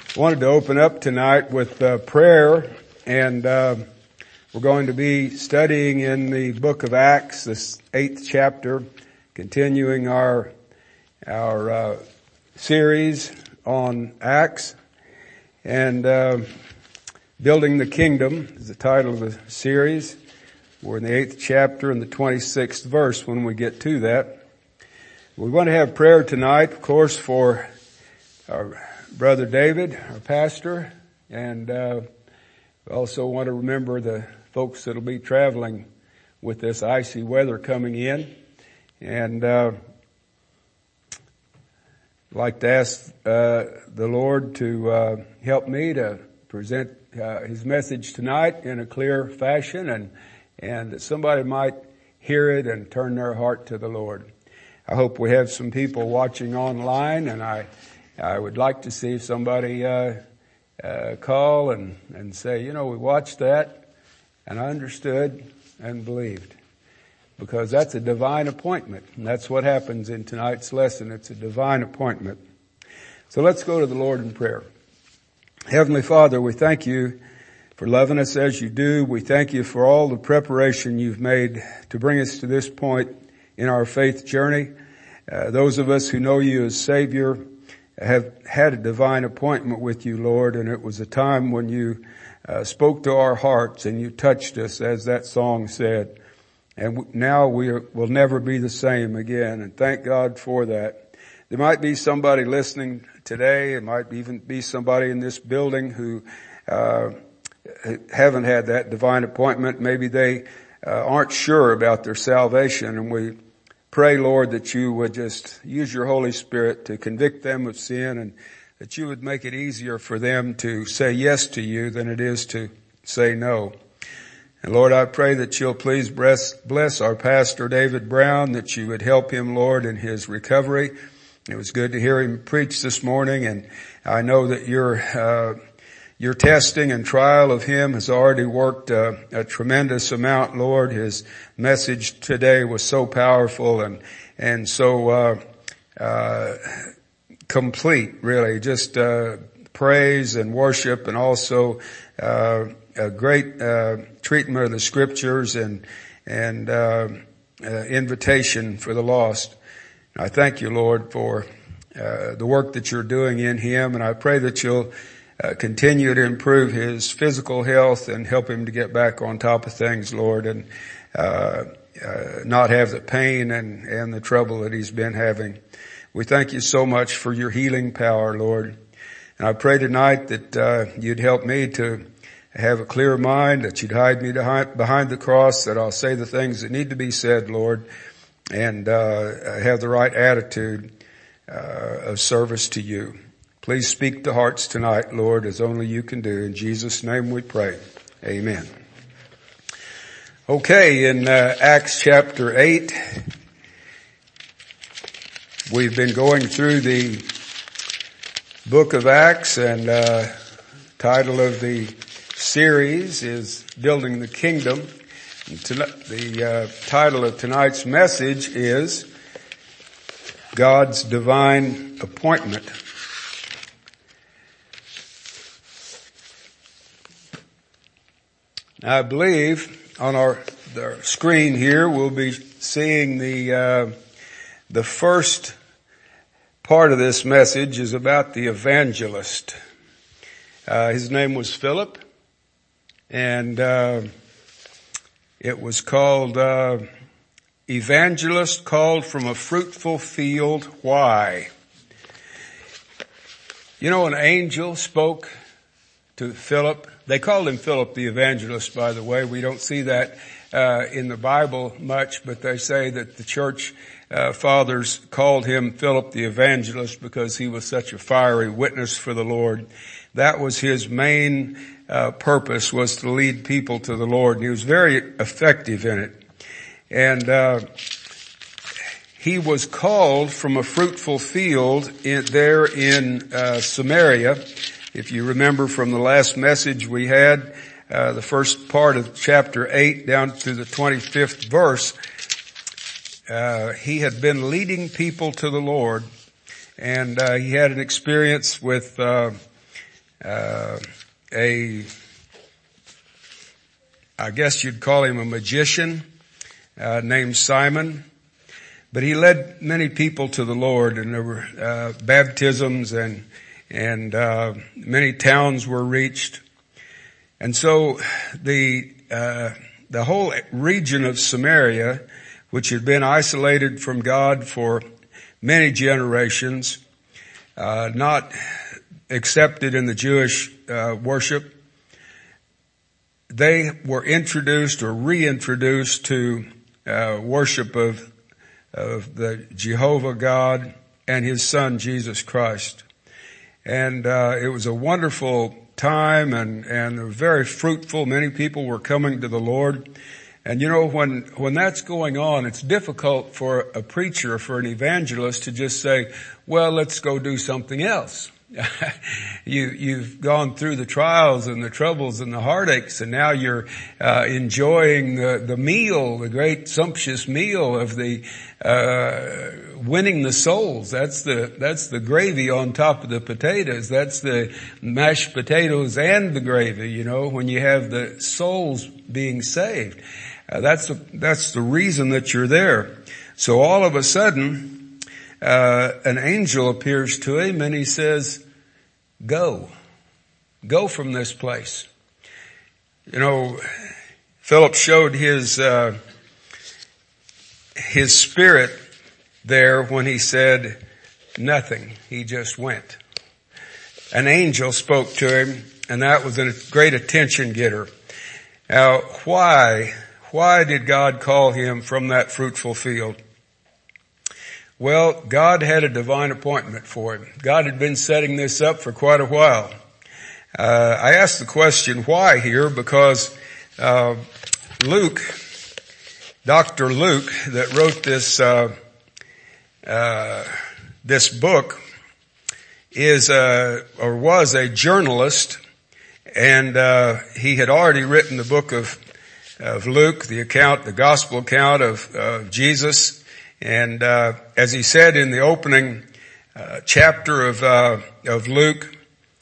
Wanted to open up tonight with prayer, and we're going to be studying in the book of Acts, this 8th chapter, continuing our series on Acts, and Building the Kingdom is the title of the series. We're in the 8th chapter and the 26th verse when we get to that. We want to have prayer tonight, of course, for our Brother David, our pastor, and we also want to remember the folks that will be traveling with this icy weather coming in. And I'd like to ask the Lord to help me to present His message tonight in a clear fashion, and that somebody might hear it and turn their heart to the Lord. I hope we have some people watching online, and I would like to see somebody call and say, we watched that and I understood and believed. Because that's a divine appointment. And that's what happens in tonight's lesson. It's a divine appointment. So let's go to the Lord in prayer. Heavenly Father, we thank you for loving us as you do. We thank you for all the preparation you've made to bring us to this point in our faith journey. Those of us who know you as Savior have had a divine appointment with you, Lord, and it was a time when you spoke to our hearts and you touched us, as that song said. And now we will never be the same again, and thank God for that. There might be somebody listening today, it might even be somebody in this building who haven't had that divine appointment. Maybe they aren't sure about their salvation, and we pray, Lord, that you would just use your Holy Spirit to convict them of sin, and that you would make it easier for them to say yes to you than it is to say no. And Lord, I pray that you'll please bless our pastor, David Brown, that you would help him, Lord, in his recovery. It was good to hear him preach this morning, and I know that your testing and trial of him has already worked a tremendous amount, Lord. His message today was so powerful and so complete, really. Just praise and worship, and also a great treatment of the scriptures and invitation for the lost. I thank you, Lord, for the work that you're doing in him, and I pray that you'll continue to improve his physical health and help him to get back on top of things, Lord, and not have the pain and the trouble that he's been having. We thank you so much for your healing power, Lord. And I pray tonight that you'd help me to have a clear mind, that you'd hide me behind the cross, that I'll say the things that need to be said, Lord, and have the right attitude of service to you. Please speak to hearts tonight, Lord, as only you can do. In Jesus' name we pray. Amen. Okay, in Acts chapter 8, we've been going through the book of Acts, and title of the series is Building the Kingdom. And the title of tonight's message is God's Divine Appointment. I believe on the screen here we'll be seeing the first part of this message is about the evangelist. His name was Philip, and it was called Evangelist Called from a Fruitful Field. Why? An angel spoke to Philip. They called him Philip the evangelist, by the way. We don't see that in the Bible much, but they say that the church fathers called him Philip the evangelist because he was such a fiery witness for the Lord. That was his main purpose, was to lead people to the Lord. And he was very effective in it. And he was called from a fruitful field there in Samaria. If you remember from the last message we had, the first part of chapter 8 down to the 25th verse, he had been leading people to the Lord, and he had an experience with I guess you'd call him a magician, named Simon. But he led many people to the Lord, and there were baptisms, and many towns were reached. And so the whole region of Samaria, which had been isolated from God for many generations, not accepted in the Jewish worship, they were introduced or reintroduced to worship of the Jehovah God and His Son Jesus Christ. And it was a wonderful time and very fruitful. Many people were coming to the Lord. And you know, when that's going on, it's difficult for a preacher, for an evangelist to just say, well, let's go do something else. You've gone through the trials and the troubles and the heartaches, and now you're enjoying the meal, the great sumptuous meal of the winning the souls. That's the gravy on top of the potatoes. That's the mashed potatoes and the gravy, you know, when you have the souls being saved. That's the reason that you're there. So all of a sudden, an angel appears to him and he says, go from this place. You know, Philip showed his spirit there when he said nothing. He just went. An angel spoke to him, and that was a great attention getter. Now, why did God call him from that fruitful field? Well, God had a divine appointment for him. God had been setting this up for quite a while. I asked the question why here because Luke, Dr. Luke, that wrote this book, was a journalist, and he had already written the book of Luke, the gospel account of Jesus. And as he said in the opening chapter of Luke,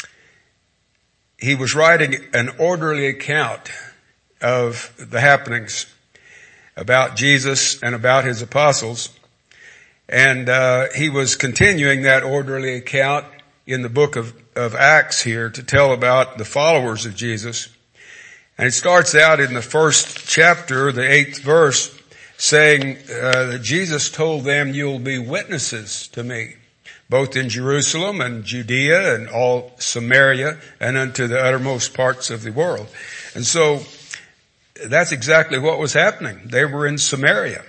he was writing an orderly account of the happenings about Jesus and about his apostles. And he was continuing that orderly account in the book of Acts here to tell about the followers of Jesus. And it starts out in the first chapter, the 8th verse, saying that Jesus told them, you'll be witnesses to me, both in Jerusalem and Judea and all Samaria and unto the uttermost parts of the world. And so that's exactly what was happening. They were in Samaria,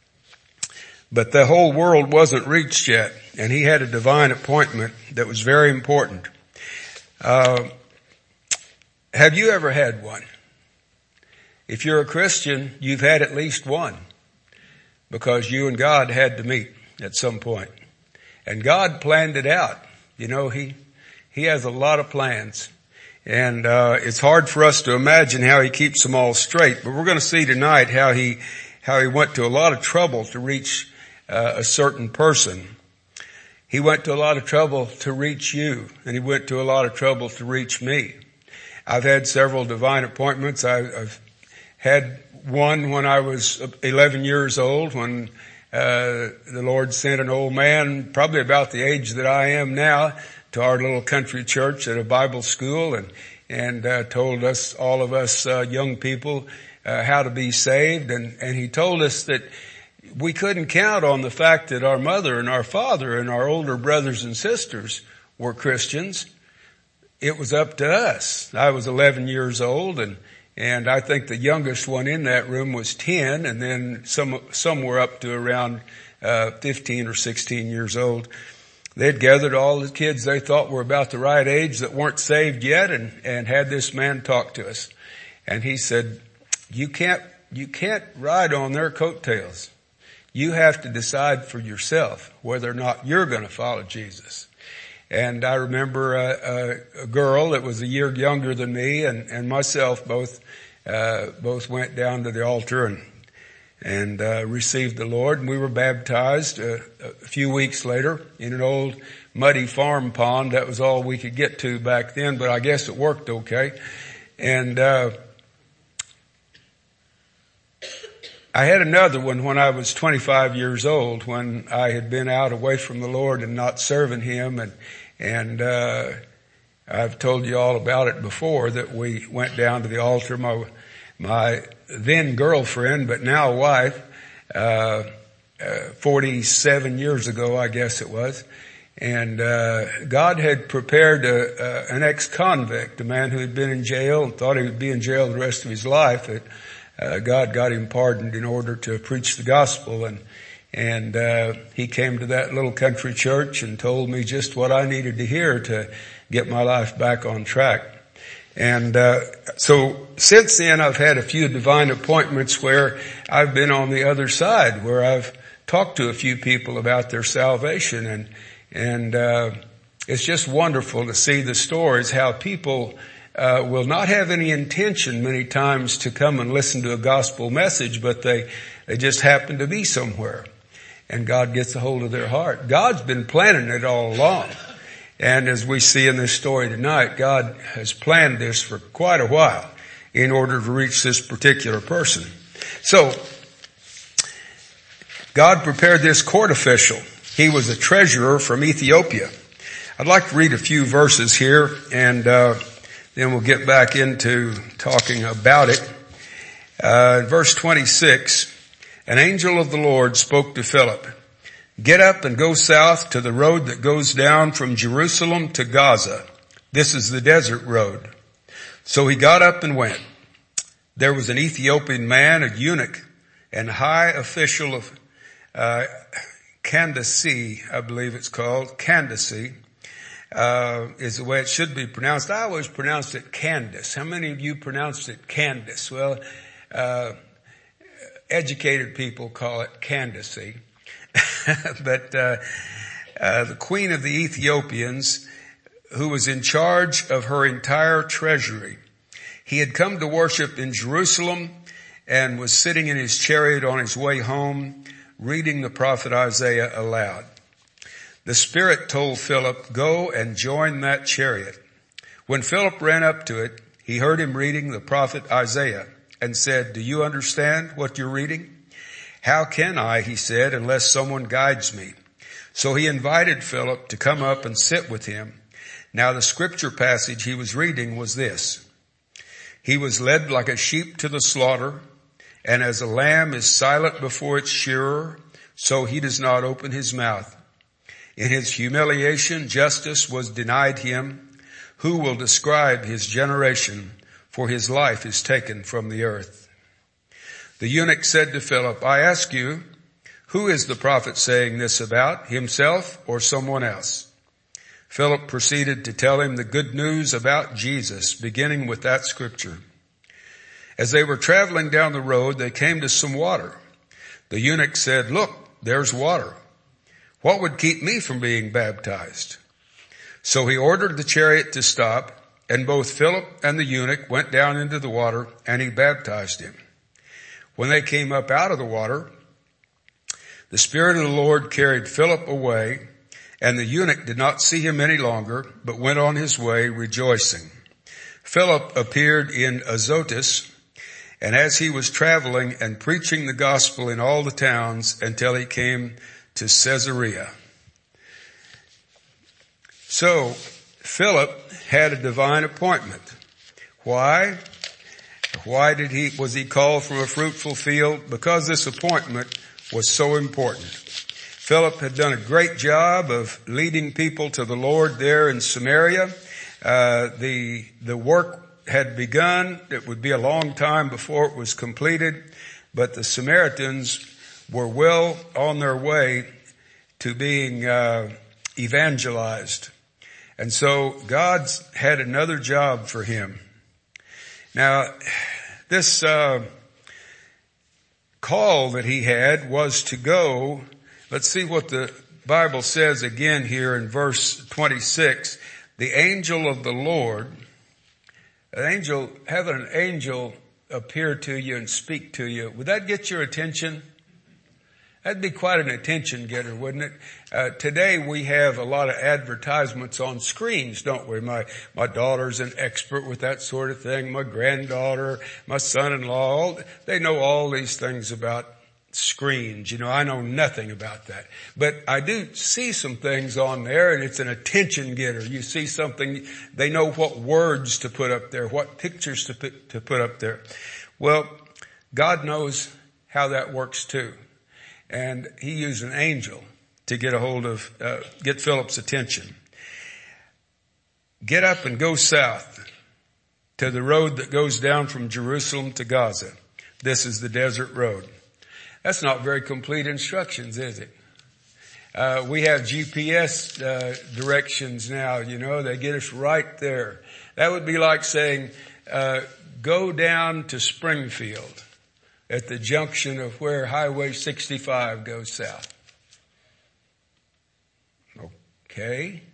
but the whole world wasn't reached yet, and he had a divine appointment that was very important. Have you ever had one? If you're a Christian, you've had at least one, because you and God had to meet at some point. And God planned it out. You know, He has a lot of plans. And it's hard for us to imagine how He keeps them all straight. But we're going to see tonight how He went to a lot of trouble to reach a certain person. He went to a lot of trouble to reach you, and He went to a lot of trouble to reach me. I've had several divine appointments. I've had one when I was 11 years old, when the Lord sent an old man, probably about the age that I am now, to our little country church at a Bible school, and told us, all of us young people, how to be saved. And he told us that we couldn't count on the fact that our mother and our father and our older brothers and sisters were Christians. It was up to us. I was 11 years old, and I think the youngest one in that room was 10, and then some were up to around 15 or 16 years old. They'd gathered all the kids they thought were about the right age that weren't saved yet, and had this man talk to us. And he said, you can't ride on their coattails. You have to decide for yourself whether or not you're going to follow Jesus. And I remember a girl that was a year younger than me and myself both went down to the altar and received the Lord. And we were baptized a few weeks later in an old muddy farm pond. That was all we could get to back then, but I guess it worked okay. And, I had another one when I was 25 years old, when I had been out away from the Lord and not serving Him, and I've told you all about it before, that we went down to the altar. My then girlfriend, but now wife, 47 years ago, I guess it was, and God had prepared an ex-convict, a man who had been in jail and thought he would be in jail the rest of his life. God got him pardoned in order to preach the gospel, and he came to that little country church and told me just what I needed to hear to get my life back on track. And so since then I've had a few divine appointments where I've been on the other side, where I've talked to a few people about their salvation, and it's just wonderful to see the stories, how people will not have any intention many times to come and listen to a gospel message, but they just happen to be somewhere, and God gets a hold of their heart. God's been planning it all along. And as we see in this story tonight, God has planned this for quite a while in order to reach this particular person. So, God prepared this court official. He was a treasurer from Ethiopia. I'd like to read a few verses here, and then we'll get back into talking about it. Verse 26, an angel of the Lord spoke to Philip. Get up and go south to the road that goes down from Jerusalem to Gaza. This is the desert road. So he got up and went. There was an Ethiopian man, a eunuch, and high official of Candace, I believe it's called. Candace is the way it should be pronounced. I always pronounced it Candace. How many of you pronounced it Candace? Well, educated people call it Candace. But the queen of the Ethiopians, who was in charge of her entire treasury, he had come to worship in Jerusalem and was sitting in his chariot on his way home, reading the prophet Isaiah aloud. The Spirit told Philip, go and join that chariot. When Philip ran up to it, he heard him reading the prophet Isaiah and said, do you understand what you're reading? How can I, he said, unless someone guides me? So he invited Philip to come up and sit with him. Now the scripture passage he was reading was this. He was led like a sheep to the slaughter, and as a lamb is silent before its shearer, so he does not open his mouth. In his humiliation, justice was denied him. Who will describe his generation? For his life is taken from the earth. The eunuch said to Philip, I ask you, who is the prophet saying this about, himself or someone else? Philip proceeded to tell him the good news about Jesus, beginning with that scripture. As they were traveling down the road, they came to some water. The eunuch said, look, there's water. What would keep me from being baptized? So he ordered the chariot to stop, and both Philip and the eunuch went down into the water, and he baptized him. When they came up out of the water, the Spirit of the Lord carried Philip away, and the eunuch did not see him any longer, but went on his way rejoicing. Philip appeared in Azotus, and as he was traveling and preaching the gospel in all the towns until he came to Caesarea. So, Philip had a divine appointment. Why? Why was he called from a fruitful field? Because this appointment was so important. Philip had done a great job of leading people to the Lord there in Samaria. The work had begun. It would be a long time before it was completed, but the Samaritans were well on their way to being evangelized. And so God had another job for him. Now, this call that he had was to go. Let's see what the Bible says again here in verse 26. The angel of the Lord, having an angel appear to you and speak to you, would that get your attention? That'd be quite an attention getter, wouldn't it? Today we have a lot of advertisements on screens, don't we? My daughter's an expert with that sort of thing. My granddaughter, my son-in-law, they know all these things about screens. I know nothing about that. But I do see some things on there, and it's an attention getter. You see something, they know what words to put up there, what pictures to put up there. Well, God knows how that works too. And he used an angel to get Philip's attention. Get up and go south to the road that goes down from Jerusalem to Gaza. This is the desert road. That's not very complete instructions, is it? We have GPS directions now, they get us right there. That would be like saying, go down to Springfield at the junction of where Highway 65 goes south. Okay,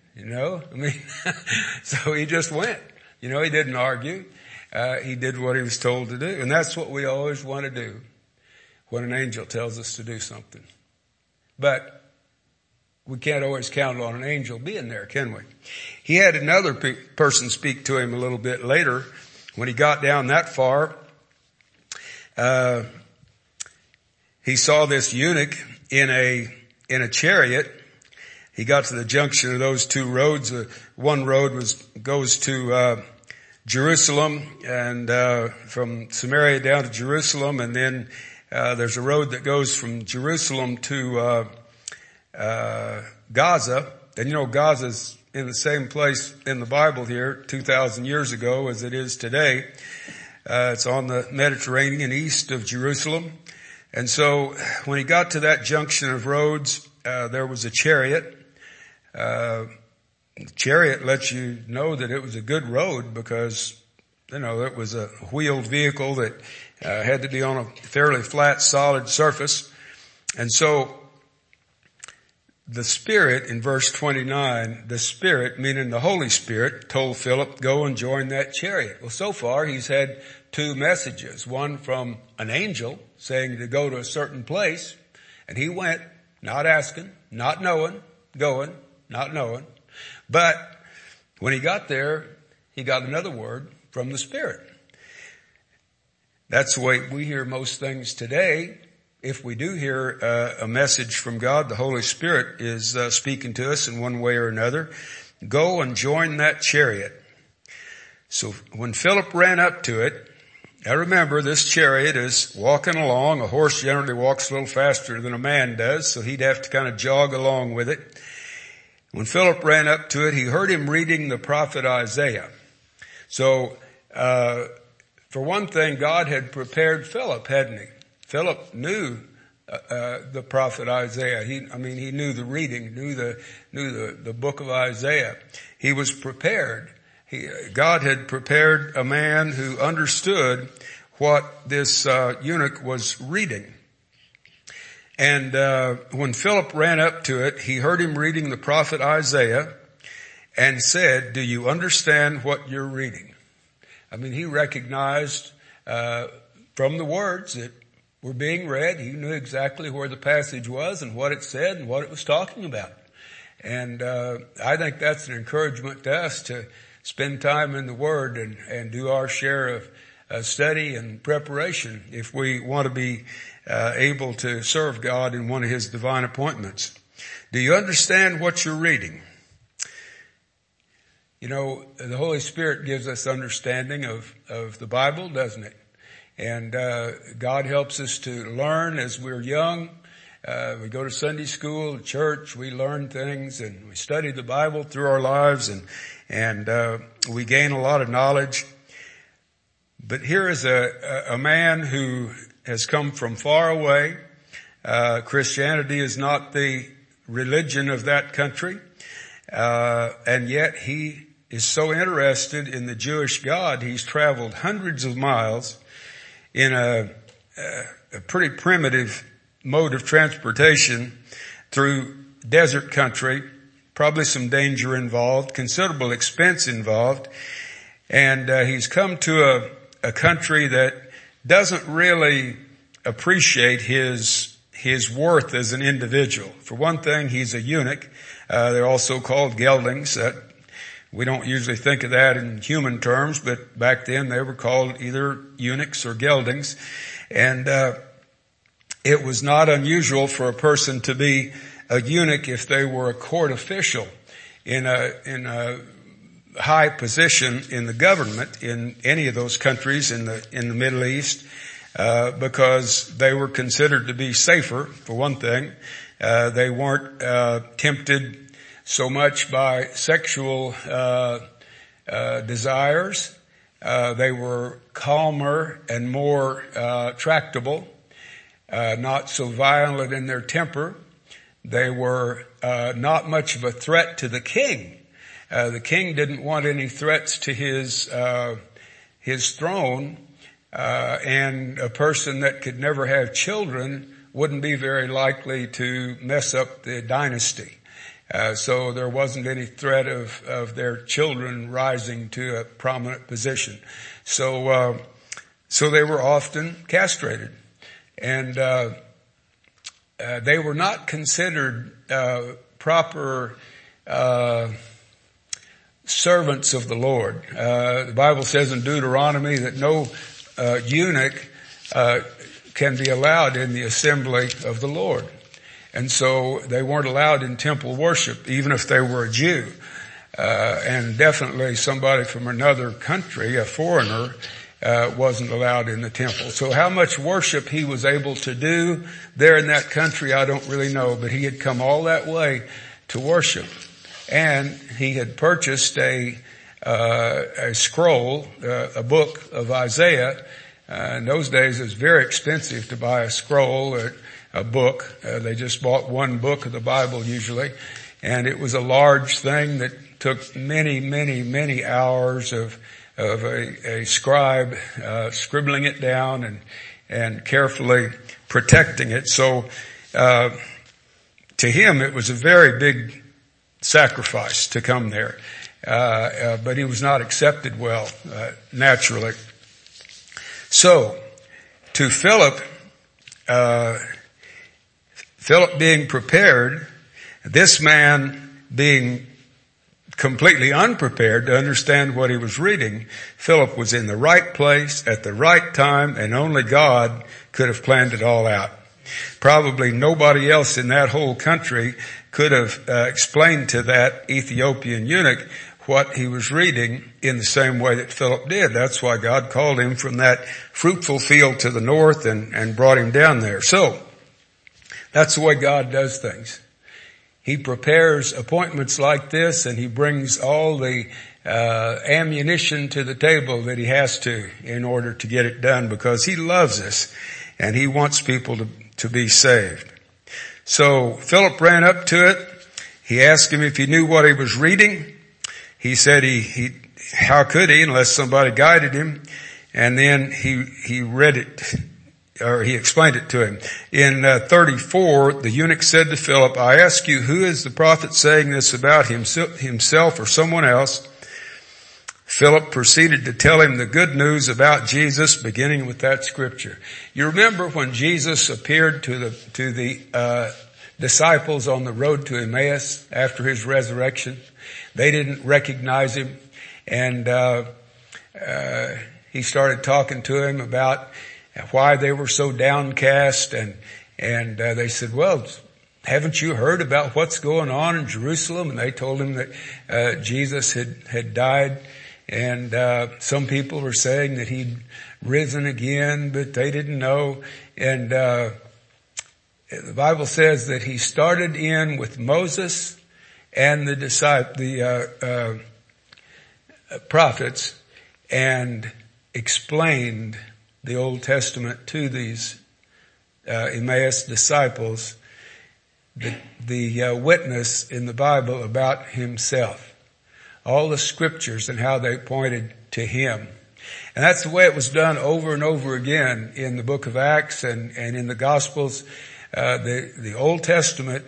so he just went. He didn't argue. He did what he was told to do. And that's what we always want to do when an angel tells us to do something. But we can't always count on an angel being there, can we? He had another person speak to him a little bit later. When he got down that far, he saw this eunuch in a chariot. He got to the junction of those two roads. One road goes to Jerusalem, and from Samaria down to Jerusalem, and then there's a road that goes from Jerusalem to Gaza. And Gaza's in the same place in the Bible here 2,000 years ago as it is today. It's on the Mediterranean east of Jerusalem. And so when he got to that junction of roads, there was a chariot. The chariot lets you know that it was a good road because, it was a wheeled vehicle that had to be on a fairly flat, solid surface. And so the Spirit, in verse 29, the Spirit, meaning the Holy Spirit, told Philip, go and join that chariot. Well, so far he's had two messages. One from an angel saying to go to a certain place. And he went, not asking, not knowing, going, not knowing. But when he got there, he got another word from the Spirit. That's the way we hear most things today. If we do hear a message from God, the Holy Spirit is speaking to us in one way or another. Go and join that chariot. So when Philip ran up to it, now remember, this chariot is walking along. A horse generally walks a little faster than a man does, so he'd have to kind of jog along with it. When Philip ran up to it, he heard him reading the prophet Isaiah. So, for one thing, God had prepared Philip, hadn't he? Philip knew the prophet Isaiah. He knew the reading, knew the book of Isaiah. He was prepared. God had prepared a man who understood what this eunuch was reading. And when Philip ran up to it, he heard him reading the prophet Isaiah and said, do you understand what you're reading? He recognized from the words that were being read, he knew exactly where the passage was and what it said and what it was talking about. And I think that's an encouragement to us to spend time in the Word and do our share of study and preparation if we want to be able to serve God in one of His divine appointments. Do you understand what you're reading? The Holy Spirit gives us understanding of the Bible, doesn't it? And God helps us to learn as we're young. We go to Sunday school, church, we learn things, and we study the Bible through our lives, and we gain a lot of knowledge. But here is a man who has come from far away. Christianity is not the religion of that country, and yet he is so interested in the Jewish God, he's traveled hundreds of miles in a pretty primitive mode of transportation through desert country, probably some danger involved, considerable expense involved, and he's come to a country that doesn't really appreciate his his worth as an individual. For one thing, he's a eunuch. They're also called geldings. We don't usually think of that in human terms, but back then they were called either eunuchs or geldings. And it was not unusual for a person to be a eunuch if they were a court official in a high position in the government in any of those countries in the Middle East, because they were considered to be safer, for one thing. They weren't tempted so much by sexual desires. They were calmer and more tractable, not so violent in their temper. They were not much of a threat to the king. The king didn't want any threats to his throne, and a person that could never have children wouldn't be very likely to mess up the dynasty. So there wasn't any threat of their children rising to a prominent position. So they were often castrated, and they were not considered proper servants of the Lord. The Bible says in Deuteronomy that no eunuch can be allowed in the assembly of the Lord. And so they weren't allowed in temple worship, even if they were a Jew. And definitely somebody from another country, a foreigner, wasn't allowed in the temple. So how much worship he was able to do there in that country, I don't really know, but he had come all that way to worship. And he had purchased a scroll, a book of Isaiah. In those days it was very expensive to buy a scroll, a book. They just bought one book of the Bible usually. And it was a large thing that took many, many, many hours of a scribe, scribbling it down and carefully protecting it. So, to him it was a very big sacrifice to come there. But he was not accepted well, naturally. So, to Philip being prepared, this man being completely unprepared to understand what he was reading, Philip was in the right place at the right time, and only God could have planned it all out. Probably nobody else in that whole country could have explained to that Ethiopian eunuch what he was reading in the same way that Philip did. That's why God called him from that fruitful field to the north and brought him down there. So, that's the way God does things. He prepares appointments like this, and he brings all the ammunition to the table that he has to in order to get it done, because he loves us and he wants people to be saved. So Philip ran up to it. He asked him if he knew what he was reading. He said how could he unless somebody guided him? And then he read it, or he explained it to him. In 34, the eunuch said to Philip, "I ask you, who is the prophet saying this about himself or someone else?" Philip proceeded to tell him the good news about Jesus, beginning with that scripture. You remember when Jesus appeared to the disciples on the road to Emmaus after his resurrection? They didn't recognize him, and he started talking to him about why they were so downcast, and they said, "Well, haven't you heard about what's going on in Jerusalem?" And they told him that Jesus had died, and some people were saying that he'd risen again, but they didn't know. And the Bible says that he started in with Moses and the prophets and explained the Old Testament to these Emmaus disciples, the witness in the Bible about himself, all the scriptures and how they pointed to him. And that's the way it was done over and over again in the book of Acts and in the Gospels. The Old Testament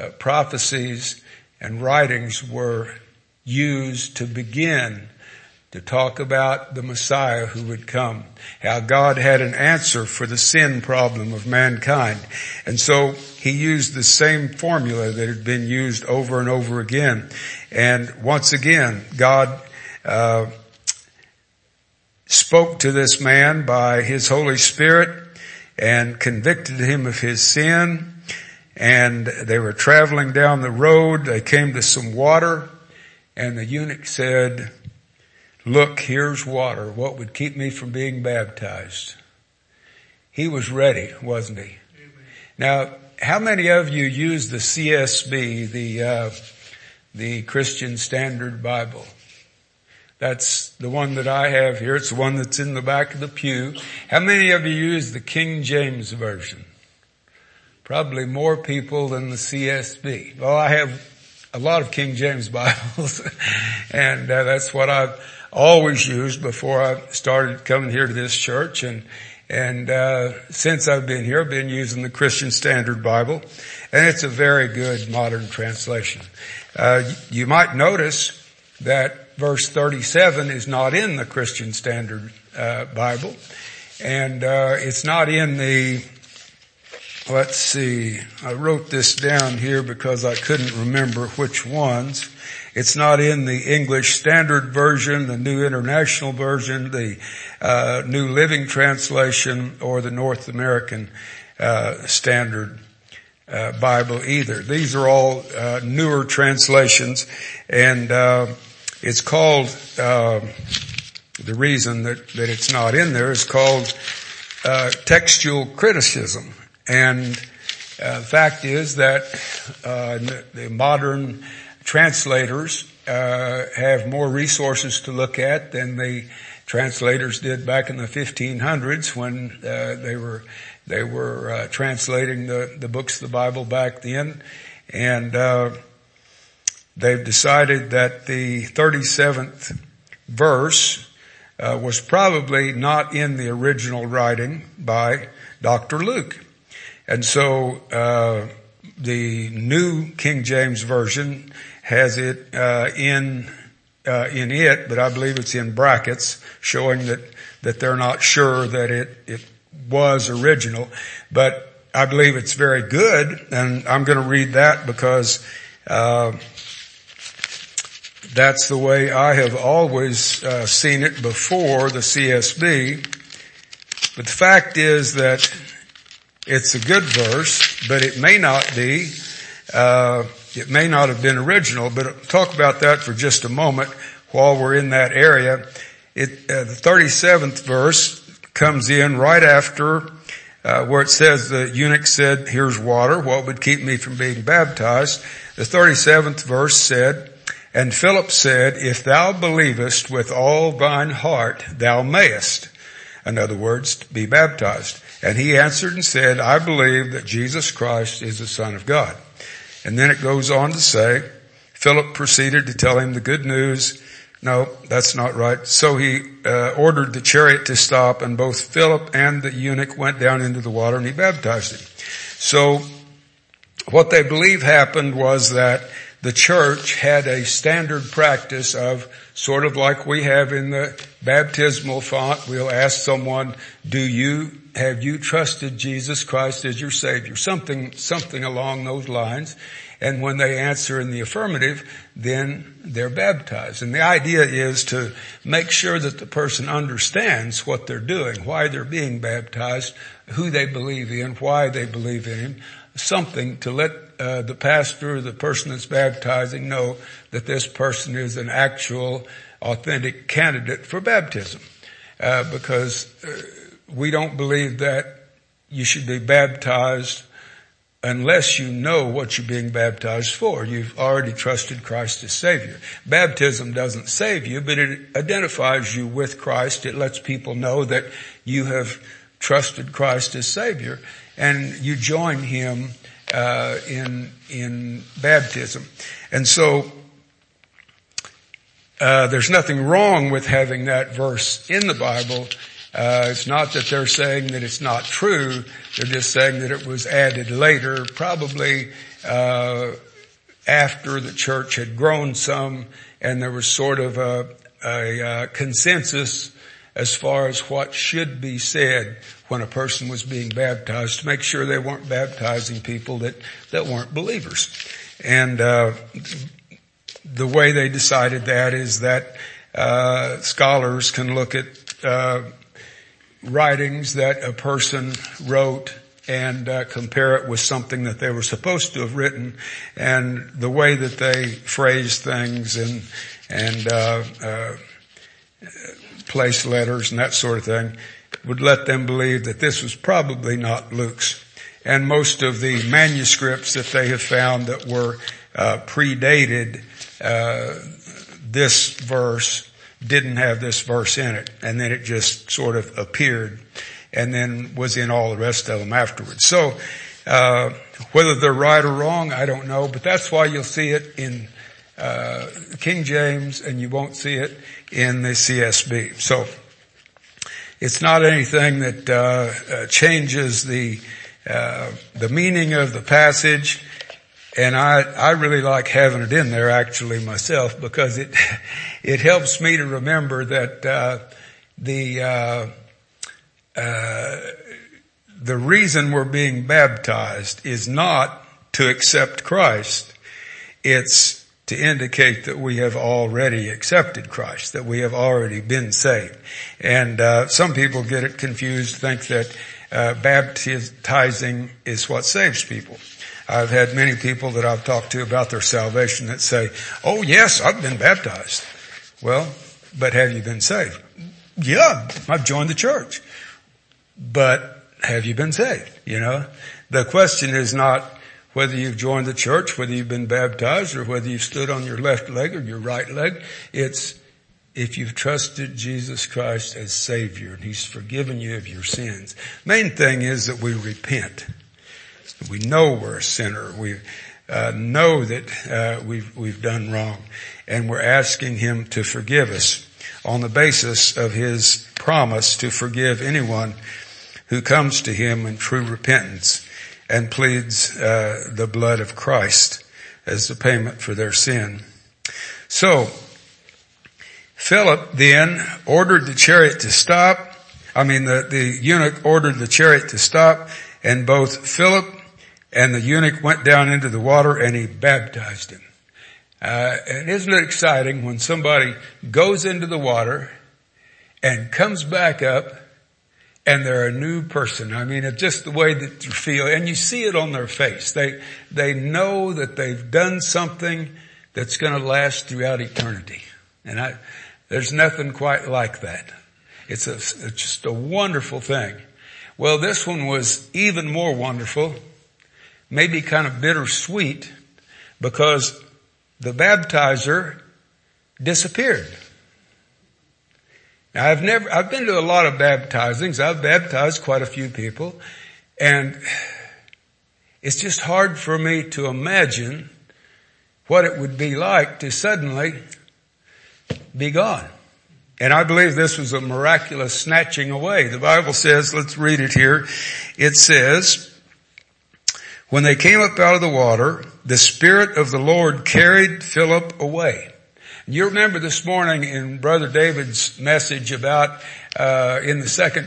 prophecies and writings were used to begin to talk about the Messiah who would come, how God had an answer for the sin problem of mankind. And so he used the same formula that had been used over and over again. And once again, God spoke to this man by his Holy Spirit and convicted him of his sin. And they were traveling down the road. They came to some water, and the eunuch said, "Look, here's water. What would keep me from being baptized?" He was ready, wasn't he? Now, how many of you use the CSB, the Christian Standard Bible? That's the one that I have here. It's the one that's in the back of the pew. How many of you use the King James Version? Probably more people than the CSB. Well, I have a lot of King James Bibles, and that's what I've always used before I started coming here to this church. And since I've been here, I've been using the Christian Standard Bible, and it's a very good modern translation. You might notice that verse 37 is not in the Christian Standard Bible, and it's not in the, let's see, I wrote this down here because I couldn't remember which ones. It's not in the English Standard Version, the New International Version, the New Living Translation, or the North American Standard Bible either. These are all newer translations, and it's called, the reason that it's not in there is called textual criticism. And the fact is that the modern translators have more resources to look at than the translators did back in the 1500s when they were translating the books of the Bible back then. And they've decided that the 37th verse was probably not in the original writing by Dr. Luke. And so the New King James Version has it in it, but I believe it's in brackets, showing that they're not sure that it was original. But I believe it's very good, and I'm going to read that because that's the way I have always seen it before the CSB. But the fact is that it's a good verse, but it may not be. It may not have been original, but I'll talk about that for just a moment while we're in that area. The 37th verse comes in right after where it says the eunuch said, "Here's water. What would keep me from being baptized?" The 37th verse said, "And Philip said, If thou believest with all thine heart, thou mayest." In other words, be baptized. And he answered and said, "I believe that Jesus Christ is the Son of God." And then it goes on to say, Philip proceeded to tell him the good news. No, that's not right. So he ordered the chariot to stop, and both Philip and the eunuch went down into the water, and he baptized him. So what they believe happened was that the church had a standard practice of sort of like we have in the baptismal font. We'll ask someone, have you trusted Jesus Christ as your Savior? Something along those lines. And when they answer in the affirmative, then they're baptized. And the idea is to make sure that the person understands what they're doing, why they're being baptized, who they believe in, why they believe in Him. Something to let the pastor or the person that's baptizing know that this person is an actual, authentic candidate for baptism. Because we don't believe that you should be baptized unless you know what you're being baptized for. You've already trusted Christ as Savior. Baptism doesn't save you, but it identifies you with Christ. It lets people know that you have trusted Christ as Savior, and you join Him in baptism. And so there's nothing wrong with having that verse in the Bible. It's not that they're saying that it's not true. They're just saying that it was added later, probably after the church had grown some, and there was sort of a consensus as far as what should be said when a person was being baptized, to make sure they weren't baptizing people that weren't believers. And the way they decided that is that scholars can look at writings that a person wrote and compare it with something that they were supposed to have written, and the way that they phrased things and place letters and that sort of thing would let them believe that this was probably not Luke's. And most of the manuscripts that they have found that were predated this verse didn't have this verse in it, and then it just sort of appeared and then was in all the rest of them afterwards. So whether they're right or wrong, I don't know, but that's why you'll see it in King James and you won't see it in the CSB. So it's not anything that changes the meaning of the passage. And I really like having it in there actually myself, because it helps me to remember that the reason we're being baptized is not to accept Christ. It's to indicate that we have already accepted Christ, that we have already been saved. And some people get it confused, think that baptizing is what saves people. I've had many people that I've talked to about their salvation that say, "Oh yes, I've been baptized." Well, but have you been saved? Yeah, I've joined the church. But have you been saved? You know, the question is not whether you've joined the church, whether you've been baptized, or whether you've stood on your left leg or your right leg. It's if you've trusted Jesus Christ as Savior and He's forgiven you of your sins. Main thing is that we repent. We know we're a sinner. We know that we've done wrong, and we're asking Him to forgive us on the basis of His promise to forgive anyone who comes to Him in true repentance and pleads the blood of Christ as the payment for their sin. So Philip then ordered the chariot to stop. The eunuch ordered the chariot to stop, and both Philip and the eunuch went down into the water, and he baptized him. And isn't it exciting when somebody goes into the water and comes back up and they're a new person? I mean, it's just the way that you feel, and you see it on their face. They know that they've done something that's going to last throughout eternity. And there's nothing quite like that. It's just a wonderful thing. Well, this one was even more wonderful, maybe kind of bittersweet, because the baptizer disappeared. Now I've been to a lot of baptizings. I've baptized quite a few people, and it's just hard for me to imagine what it would be like to suddenly be gone. And I believe this was a miraculous snatching away. The Bible says, let's read it here. It says, when they came up out of the water, the Spirit of the Lord carried Philip away. And you remember this morning in Brother David's message about, in the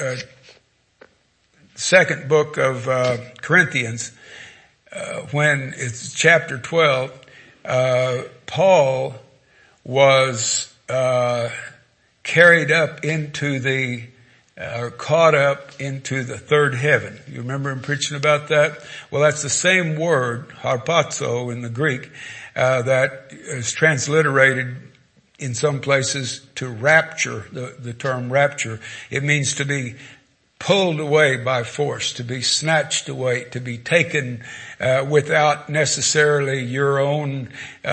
second book of Corinthians, when it's chapter 12, Paul was carried up into caught up into the third heaven. You remember him preaching about that? Well, that's the same word, harpazo in the Greek, that is transliterated in some places to rapture, the term rapture. It means to be pulled away by force, to be snatched away, to be taken without necessarily your own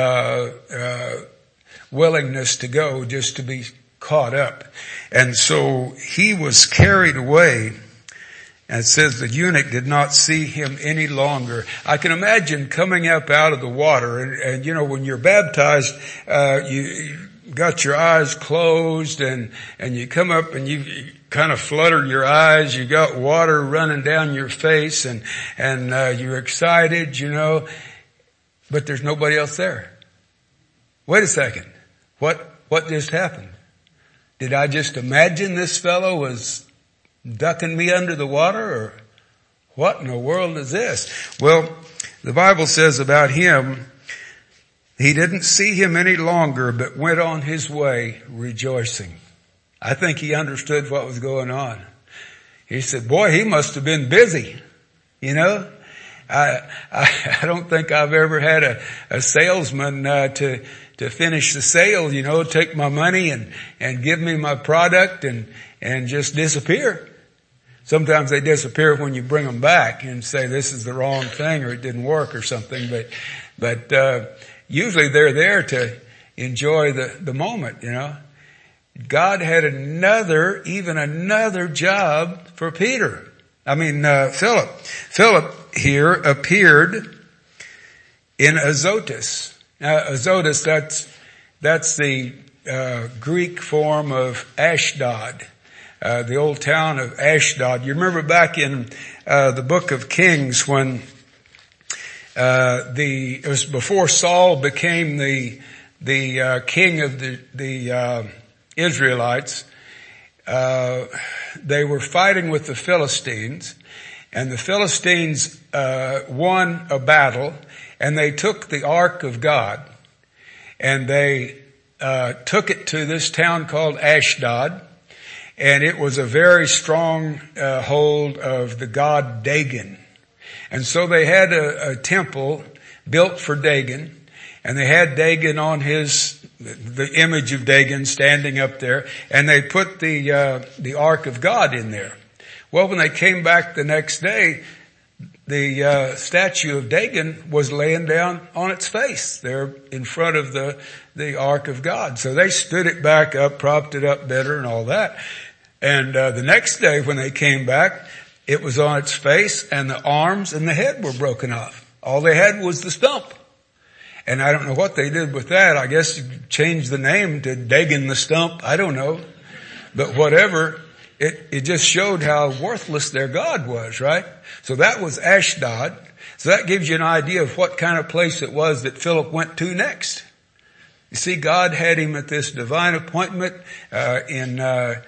willingness to go, just to be caught up. And so he was carried away, and it says the eunuch did not see him any longer. I can imagine coming up out of the water, and you know, when you're baptized, you got your eyes closed, and you come up and you kind of flutter your eyes, you got water running down your face, and you're excited, you know, but there's nobody else there. Wait a second. what just happened? Did I just imagine this fellow was ducking me under the water, or what in the world is this? Well, the Bible says about him, he didn't see him any longer, but went on his way rejoicing. I think he understood what was going on. He said, boy, he must have been busy. You know, I don't think I've ever had a salesman, to finish the sale, you know, take my money and give me my product and just disappear. Sometimes they disappear when you bring them back and say this is the wrong thing or it didn't work or something, but usually they're there to enjoy the moment, you know. God had even another job for Philip. Philip here appeared in Azotus. Now, Azotus, that's the Greek form of Ashdod, the old town of Ashdod. You remember back in the book of Kings when it was before Saul became the king of the Israelites. They were fighting with the Philistines, and the Philistines won a battle, and they took the Ark of God, and they took it to this town called Ashdod, and it was a very strong hold of the god Dagon. And so they had a temple built for Dagon, and they had Dagon on the image of Dagon standing up there, and they put the Ark of God in there. Well, when they came back the next day, the statue of Dagon was laying down on its face there in front of the Ark of God. So they stood it back up, propped it up better and all that. And the next day when they came back, it was on its face, and the arms and the head were broken off. All they had was the stump. And I don't know what they did with that. I guess changed the name to Dagon the Stump. I don't know. But whatever, it just showed how worthless their God was, right? So that was Ashdod. So that gives you an idea of what kind of place it was that Philip went to next. You see, God had him at this divine appointment in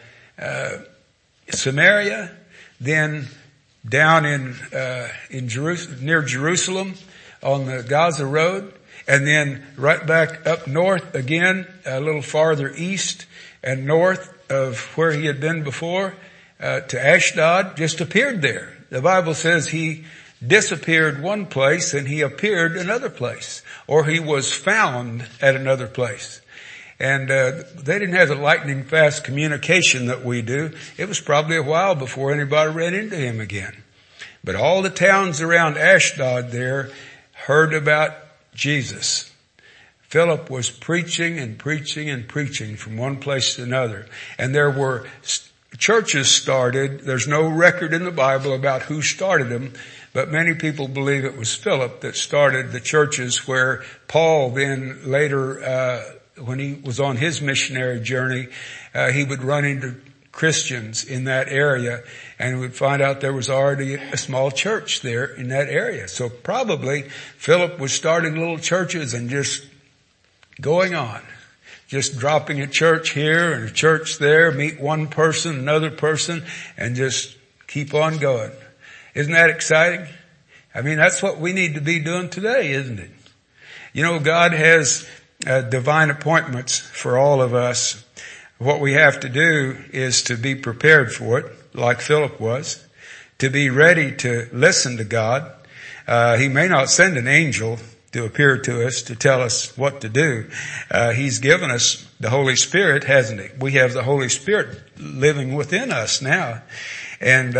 Samaria, then down in Jerusalem, near Jerusalem on the Gaza Road, and then right back up north again, a little farther east and north of where he had been before, to Ashdod, just appeared there. The Bible says he disappeared one place and he appeared another place, or he was found at another place. And they didn't have the lightning fast communication that we do. It was probably a while before anybody ran into him again. But all the towns around Ashdod there heard about Jesus. Philip was preaching and preaching and preaching from one place to another. And there were churches started. There's no record in the Bible about who started them, but many people believe it was Philip that started the churches where Paul then later, when he was on his missionary journey, he would run into Christians in that area and would find out there was already a small church there in that area. So probably Philip was starting little churches and just going on, just dropping a church here and a church there, meet one person, another person, and just keep on going. Isn't that exciting? I mean, that's what we need to be doing today, isn't it? You know, God has divine appointments for all of us. What we have to do is to be prepared for it, like Philip was, to be ready to listen to God. He may not send an angel to appear to us to tell us what to do. He's given us the Holy Spirit, hasn't he? We have the Holy Spirit living within us now. And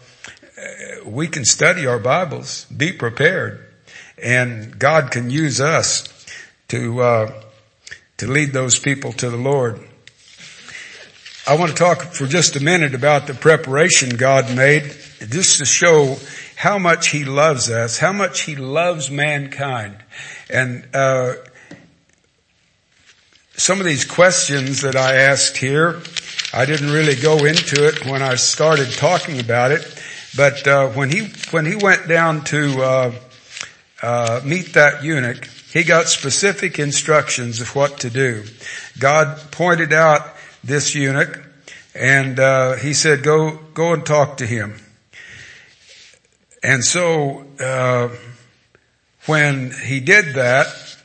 we can study our Bibles, be prepared, and God can use us to lead those people to the Lord. I want to talk for just a minute about the preparation God made, just to show how much He loves us, how much He loves mankind. And some of these questions that I asked here, I didn't really go into it when I started talking about it, but when he went down to meet that eunuch, he got specific instructions of what to do. God pointed out this eunuch, and he said, go and talk to him. And so when he did that,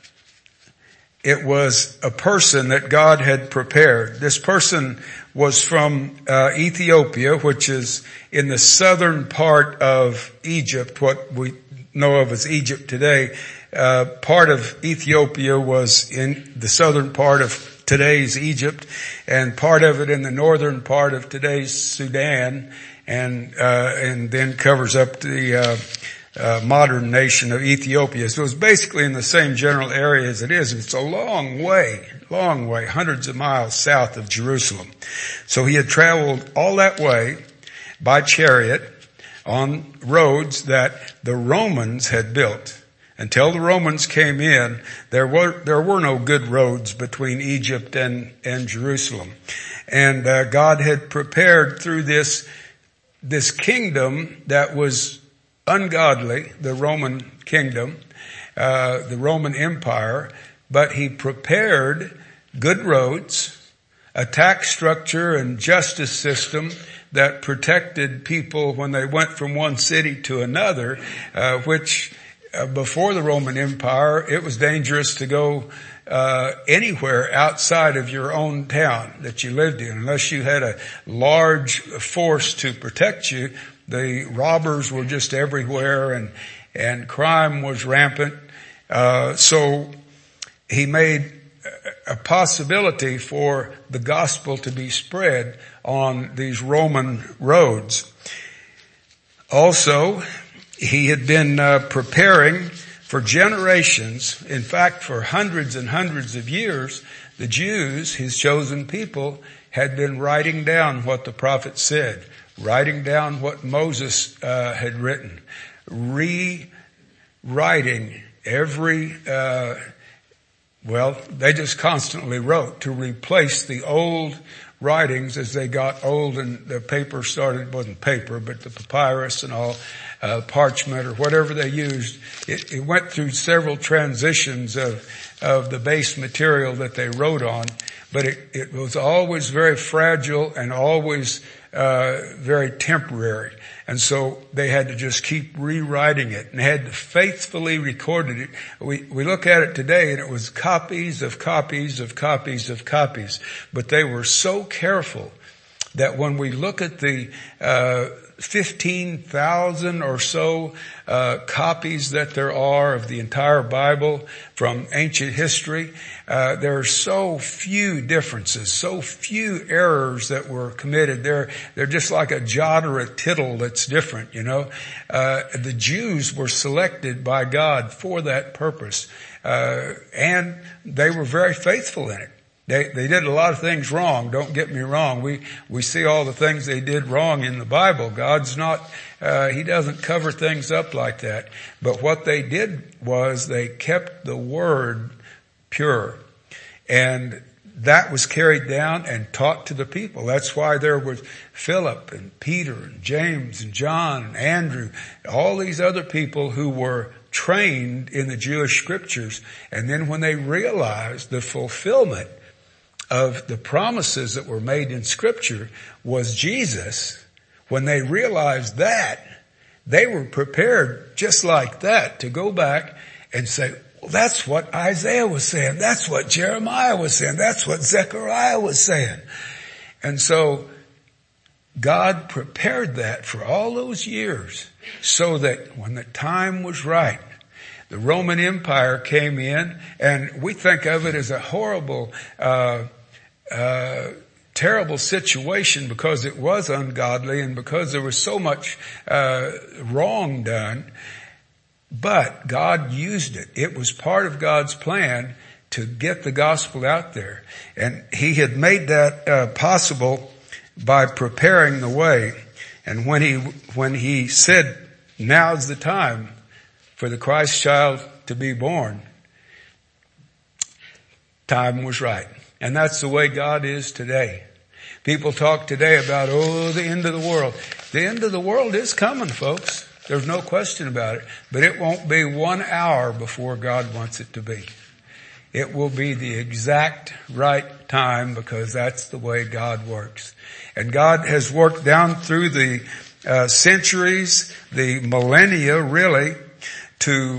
it was a person that God had prepared. This person was from Ethiopia, which is in the southern part of Egypt, what we know of as Egypt today. Part of Ethiopia was in the southern part of today's Egypt, and part of it in the northern part of today's Sudan, and then covers up the modern nation of Ethiopia. So it was basically in the same general area as it is. It's a long way, hundreds of miles south of Jerusalem. So he had traveled all that way by chariot on roads that the Romans had built. Until the Romans came in, there were no good roads between Egypt and Jerusalem. And God had prepared through this kingdom that was ungodly, the Roman kingdom, the Roman Empire, but he prepared good roads, a tax structure and justice system that protected people when they went from one city to another, which before the Roman Empire, it was dangerous to go anywhere outside of your own town that you lived in. Unless you had a large force to protect you, the robbers were just everywhere, and crime was rampant. So he made a possibility for the gospel to be spread on these Roman roads. Also, he had been preparing for generations, in fact for hundreds and hundreds of years. The Jews, his chosen people, had been writing down what the prophet said, writing down what Moses had written, rewriting every they just constantly wrote to replace the old writings as they got old, and the paper wasn't paper, but the papyrus and all, parchment or whatever they used. It went through several transitions of the base material that they wrote on, but it was always very fragile and always very temporary. And so they had to just keep rewriting it, and had to faithfully record it. We look at it today, and it was copies of copies of copies of copies. But they were so careful that when we look at the 15,000 or so copies that there are of the entire Bible from ancient history, there are so few differences, so few errors that were committed. They're just like a jot or a tittle that's different, you know. The Jews were selected by God for that purpose, and they were very faithful in it. They did a lot of things wrong, don't get me wrong. We see all the things they did wrong in the Bible. God's not, He doesn't cover things up like that. But what they did was they kept the Word pure. And that was carried down and taught to the people. That's why there was Philip and Peter and James and John and Andrew, all these other people who were trained in the Jewish scriptures. And then when they realized the fulfillment of the promises that were made in scripture was Jesus, when they realized that, they were prepared just like that to go back and say, well, that's what Isaiah was saying. That's what Jeremiah was saying. That's what Zechariah was saying. And so God prepared that for all those years so that when the time was right, the Roman Empire came in, and we think of it as a horrible, terrible situation because it was ungodly and because there was so much wrong done. But God used it. It was part of God's plan to get the gospel out there. And He had made that possible by preparing the way. And when he said, now's the time for the Christ child to be born, time was right. And that's the way God is today. People talk today about, the end of the world. The end of the world is coming, folks. There's no question about it. But it won't be 1 hour before God wants it to be. It will be the exact right time, because that's the way God works. And God has worked down through the centuries, the millennia really, to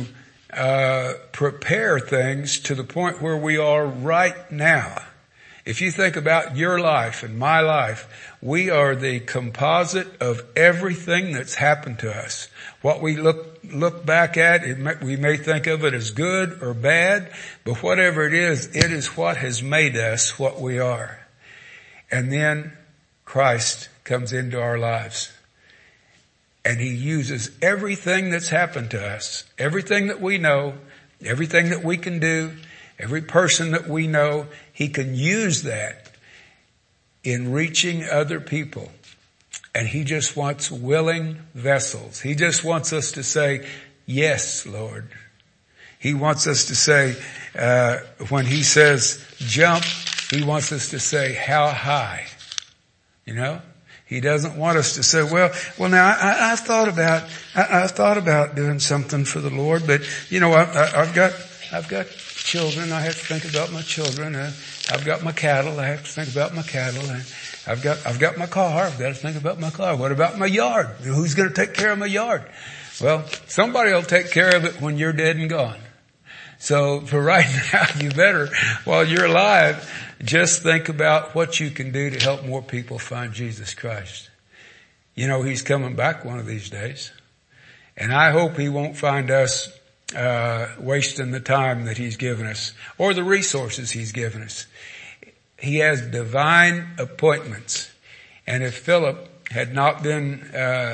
prepare things to the point where we are right now. If you think about your life and my life, we are the composite of everything that's happened to us. What we look back at, we may think of it as good or bad, but whatever it is what has made us what we are. And then Christ comes into our lives. And He uses everything that's happened to us, everything that we know, everything that we can do, every person that we know, He can use that in reaching other people. And He just wants willing vessels. He just wants us to say, yes, Lord. He wants us to say, when He says jump, He wants us to say how high. You know? He doesn't want us to say, well, now I've thought about doing something for the Lord, but you know, I've got children. I have to think about my children. I've got my cattle. I have to think about my cattle. I've got my car. I've got to think about my car. What about my yard? Who's going to take care of my yard? Well, somebody will take care of it when you're dead and gone. So for right now, you better, while you're alive, just think about what you can do to help more people find Jesus Christ. You know, He's coming back one of these days. And I hope He won't find us wasting the time that He's given us or the resources He's given us. He has divine appointments. And if Philip had not been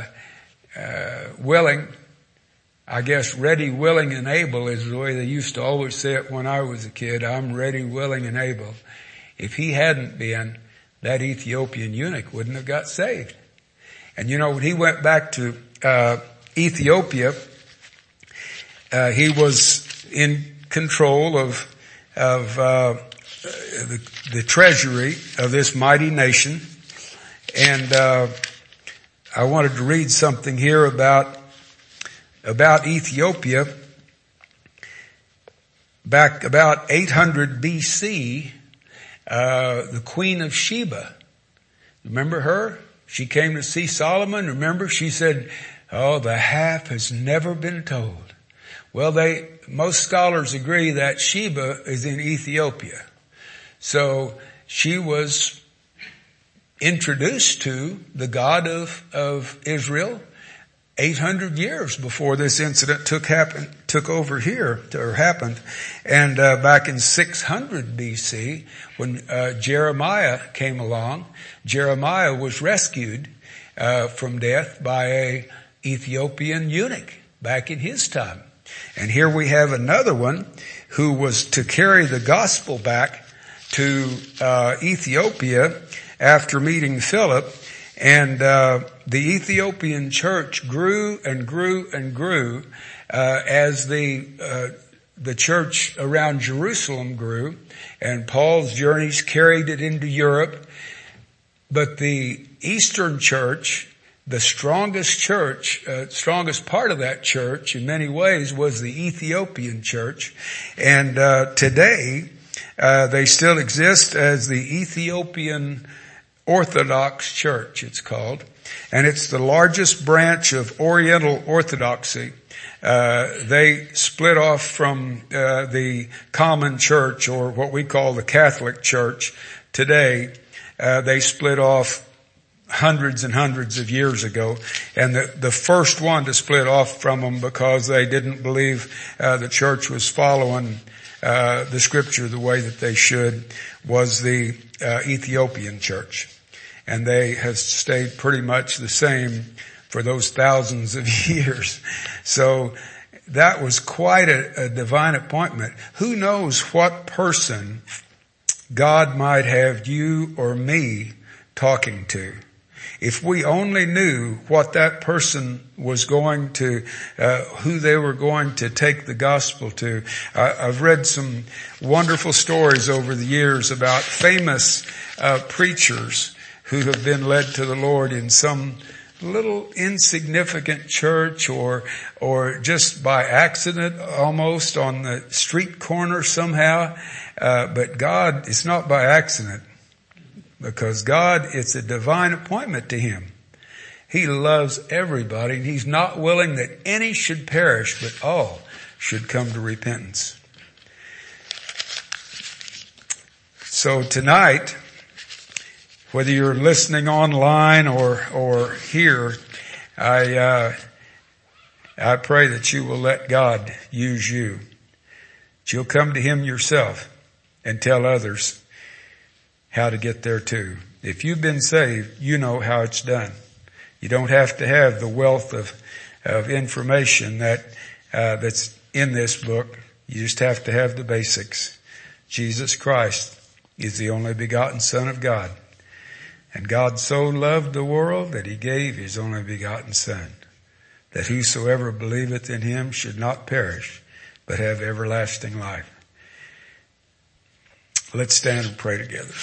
willing, I guess ready, willing, and able is the way they used to always say it when I was a kid. I'm ready, willing, and able. If he hadn't been, that Ethiopian eunuch wouldn't have got saved. And you know, when he went back to Ethiopia, he was in control of the treasury of this mighty nation. And I wanted to read something here about Ethiopia. Back about 800 BC, the Queen of Sheba, remember her? She came to see Solomon. Remember, she said, oh, the half has never been told. Well, most scholars agree that Sheba is in Ethiopia. So she was introduced to the God of Israel 800 years before this incident took over here, or happened. And back in 600 BC, when Jeremiah came along, Jeremiah was rescued from death by a Ethiopian eunuch back in his time. And here we have another one who was to carry the gospel back to Ethiopia after meeting Philip. And the Ethiopian church grew and grew and grew as the church around Jerusalem grew, and Paul's journeys carried it into Europe. But the Eastern church, the strongest part of that church in many ways was the Ethiopian church. And today they still exist as the Ethiopian Orthodox Church, it's called. And it's the largest branch of Oriental Orthodoxy. They split off from the common church, or what we call the Catholic Church today. They split off hundreds and hundreds of years ago. And the first one to split off from them because they didn't believe the church was following the scripture the way that they should was the Ethiopian church. And they have stayed pretty much the same for those thousands of years. So that was quite a divine appointment. Who knows what person God might have you or me talking to? If we only knew what that person was going to, who they were going to take the gospel to. I've read some wonderful stories over the years about famous preachers who have been led to the Lord in some little insignificant church or just by accident almost on the street corner somehow. But God, it's not by accident, because God, it's a divine appointment to Him. He loves everybody, and He's not willing that any should perish, but all should come to repentance. So tonight, whether you're listening online or here, I pray that you will let God use you. That you'll come to Him yourself and tell others how to get there too. If you've been saved, you know how it's done. You don't have to have the wealth of information that's in this book. You just have to have the basics. Jesus Christ is the only begotten Son of God. And God so loved the world that He gave His only begotten Son, that whosoever believeth in Him should not perish, but have everlasting life. Let's stand and pray together.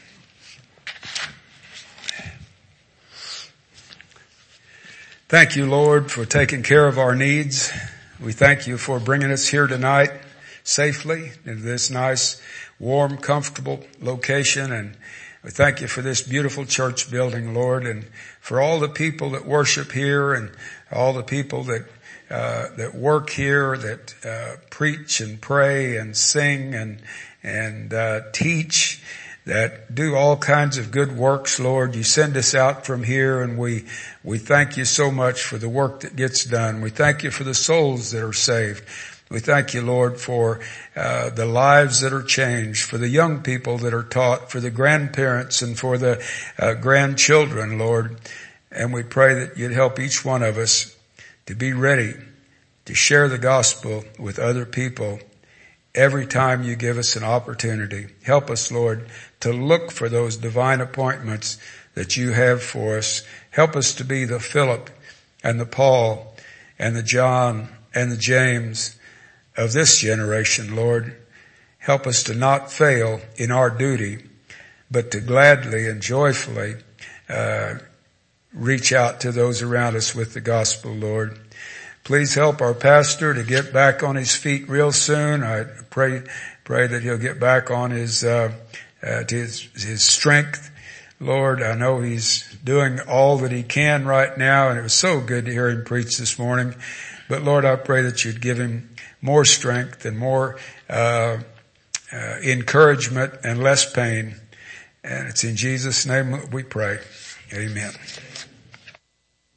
Thank you, Lord, for taking care of our needs. We thank you for bringing us here tonight safely into this nice, warm, comfortable location. And we thank you for this beautiful church building, Lord, and for all the people that worship here and all the people that work here, that preach and pray and sing and teach, that do all kinds of good works, Lord. You send us out from here, and we thank you so much for the work that gets done. We thank you for the souls that are saved. We thank you, Lord, for the lives that are changed, for the young people that are taught, for the grandparents and for the grandchildren, Lord. And we pray that you'd help each one of us to be ready to share the gospel with other people every time you give us an opportunity. Help us, Lord, to look for those divine appointments that you have for us. Help us to be the Philip and the Paul and the John and the James of this generation, Lord. Help us to not fail in our duty, but to gladly and joyfully reach out to those around us with the gospel, Lord. Please help our pastor to get back on his feet real soon. I pray that he'll get back on his strength. Lord, I know he's doing all that he can right now, and it was so good to hear him preach this morning. But Lord, I pray that you'd give him more strength and more encouragement and less pain. And it's in Jesus' name we pray. Amen.